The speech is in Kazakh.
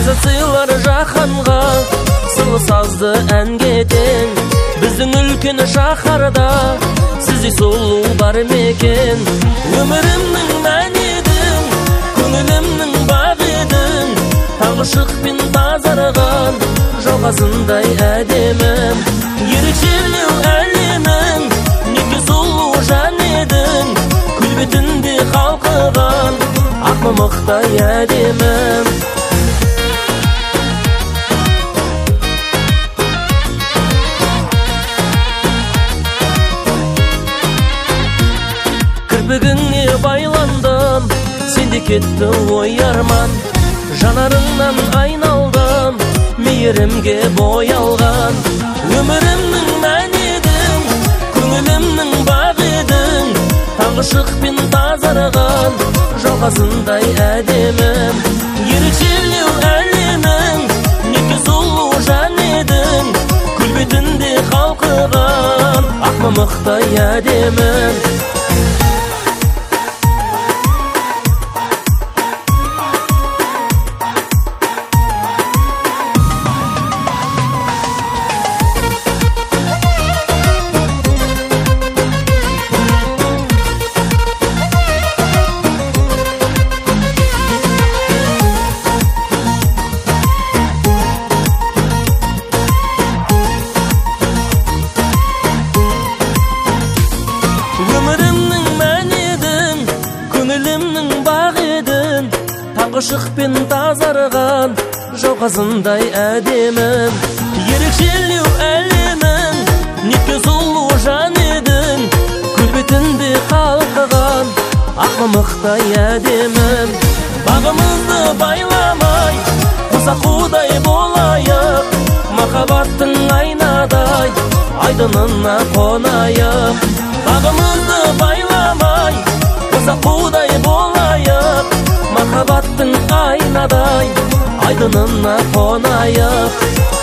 сыйлар жаһанға, сырлы сазды әнге тең. Біздің үлкен шаһарда сіздей сұлу бар мекен. Өмірімнің мәні едің, көңілімнің бағы едің. Таңғы шықпен тазарған жалғасындай әдемім. Ерекшелеу әлемің, неге сұлу жан едің. Күл бетінде қалқыған ақ мамықтай әдемім. Кірпігіңе байландым, сенде кетті ой арман. Жанарыңнан айналдым, мейірімге боялған. Өмірімнің мәні едің, көңілімнің бағы едің. Таңғы шықпен тазарған жалғасындай әдемім. Ерекшелеу әлемің, неге сұлу жан едің. Күл бетінде қалқыған ақ мамықтай әдемім. Өмірімнің мәні едің, көңілімнің бағы едің. Таңғы шықпен тазарған жалғасындай әдемім. Ерекшелеу әлемің, неге сұлу жан едің. Күл бетінде қалқыған ақ мамықтай әдемім. Бағымызды байламай, қосақудай болайық. Махаббаттың айнадай айдынына қонайық. Бағымызды байламай, қосақудай болайық. Махаббаттың айнадай айдынына қонайық.